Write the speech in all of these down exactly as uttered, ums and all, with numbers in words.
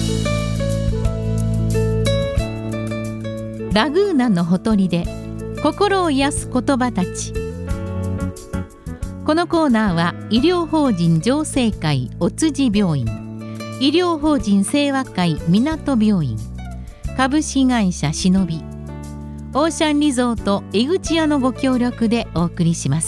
ラグーナのほとりで心を癒す言葉たち。このコーナーは医療法人常生会お辻病院、医療法人清和会港病院、株式会社しのび、オーシャンリゾート江口屋のご協力でお送りします。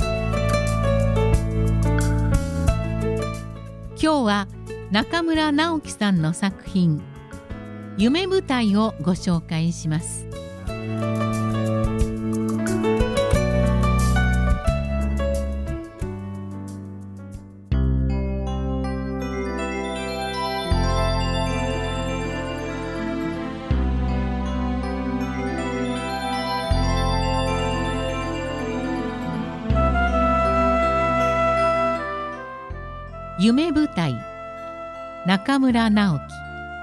今日は中村直樹さんの作品夢舞台をご紹介します。夢舞台、中村直樹。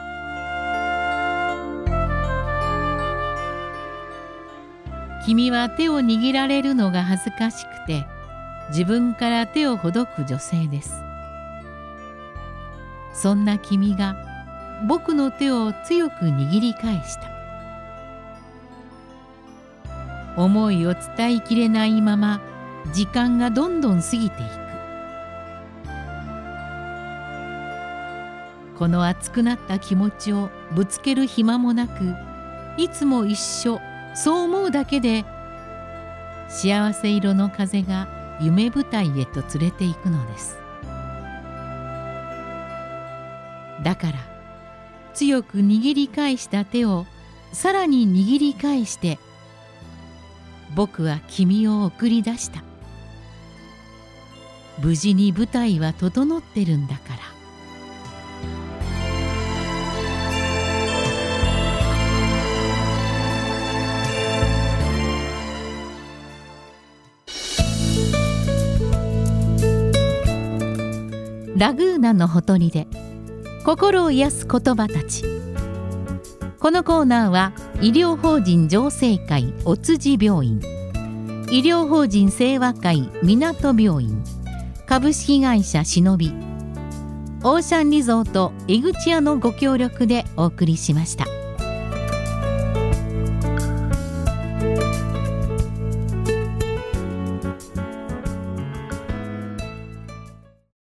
君は手を握られるのが恥ずかしくて自分から手をほどく女性です。そんな君が僕の手を強く握り返した。思いを伝えきれないまま時間がどんどん過ぎていく。この熱くなった気持ちをぶつける暇もなく、いつも一緒、そう思うだけで幸せ色の風が夢舞台へと連れて行くのです。だから強く握り返した手をさらに握り返して、僕は君を送り出した。無事に舞台は整ってるんだから。ラグーナのほとりで心を癒す言葉たち。このコーナーは医療法人常生会お辻病院、医療法人清和会港病院、株式会社しのび、オーシャンリゾート江口屋のご協力でお送りしました。